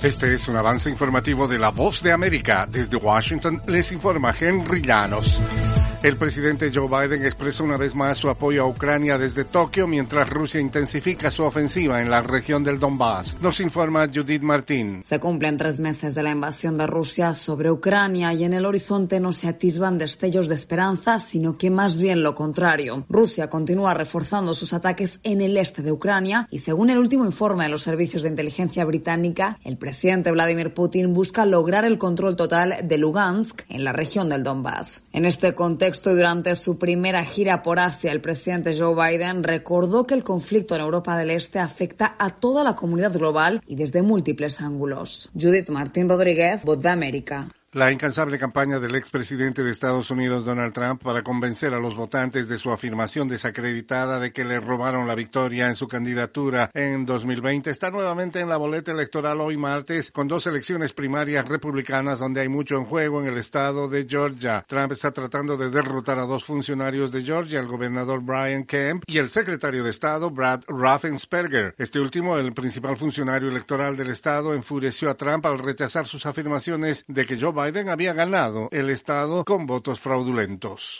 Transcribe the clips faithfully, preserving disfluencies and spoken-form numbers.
Este es un avance informativo de La Voz de América. Desde Washington les informa Henry Llanos. El presidente Joe Biden expresó una vez más su apoyo a Ucrania desde Tokio mientras Rusia intensifica su ofensiva en la región del Donbass. Nos informa Judith Martín. Se cumplen tres meses de la invasión de Rusia sobre Ucrania y en el horizonte no se atisban destellos de esperanza, sino que más bien lo contrario. Rusia continúa reforzando sus ataques en el este de Ucrania y según el último informe de los servicios de inteligencia británica, el presidente Vladimir Putin busca lograr el control total de Lugansk en la región del Donbass. En este contexto, y durante su primera gira por Asia, el presidente Joe Biden recordó que el conflicto en Europa del Este afecta a toda la comunidad global y desde múltiples ángulos. Judith Martín Rodríguez, Voz de América. La incansable campaña del expresidente de Estados Unidos, Donald Trump, para convencer a los votantes de su afirmación desacreditada de que le robaron la victoria en su candidatura en dos mil veinte está nuevamente en la boleta electoral hoy martes, con dos elecciones primarias republicanas donde hay mucho en juego en el estado de Georgia. Trump está tratando de derrotar a dos funcionarios de Georgia, el gobernador Brian Kemp y el secretario de Estado, Brad Raffensperger. Este último, el principal funcionario electoral del estado, enfureció a Trump al rechazar sus afirmaciones de que Joe Biden Biden había ganado el estado con votos fraudulentos.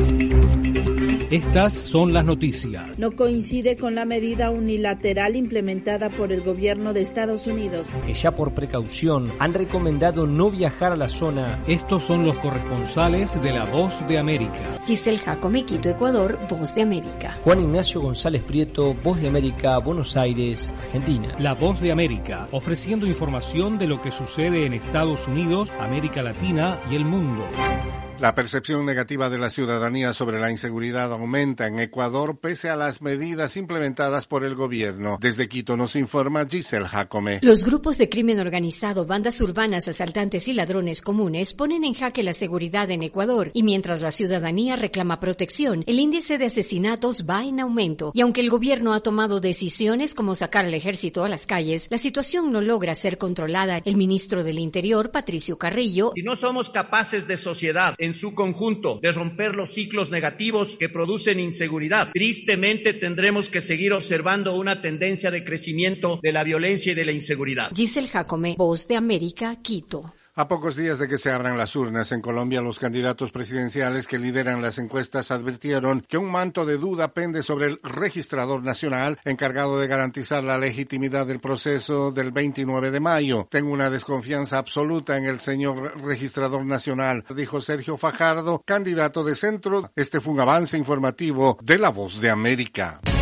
Estas son las noticias. No coincide con la medida unilateral implementada por el gobierno de Estados Unidos. Que ya por precaución han recomendado no viajar a la zona. Estos son los corresponsales de La Voz de América. Giselle Jacome, Quito, Ecuador, Voz de América. Juan Ignacio González Prieto, Voz de América, Buenos Aires, Argentina. La Voz de América, ofreciendo información de lo que sucede en Estados Unidos, América Latina y el mundo. La percepción negativa de la ciudadanía sobre la inseguridad aumenta en Ecuador pese a las medidas implementadas por el gobierno. Desde Quito nos informa Giselle Jacome. Los grupos de crimen organizado, bandas urbanas, asaltantes y ladrones comunes ponen en jaque la seguridad en Ecuador y mientras la ciudadanía reclama protección, el índice de asesinatos va en aumento. Y aunque el gobierno ha tomado decisiones como sacar al ejército a las calles, la situación no logra ser controlada. El ministro del Interior, Patricio Carrillo, si no somos capaces de sociedad en su conjunto de romper los ciclos negativos que producen inseguridad, tristemente tendremos que seguir observando una tendencia de crecimiento de la violencia y de la inseguridad. Giselle Jacome, Voz de América, Quito. A pocos días de que se abran las urnas en Colombia, los candidatos presidenciales que lideran las encuestas advirtieron que un manto de duda pende sobre el registrador nacional encargado de garantizar la legitimidad del proceso del veintinueve de mayo. Tengo una desconfianza absoluta en el señor registrador nacional, dijo Sergio Fajardo, candidato de Centro. Este fue un avance informativo de La Voz de América.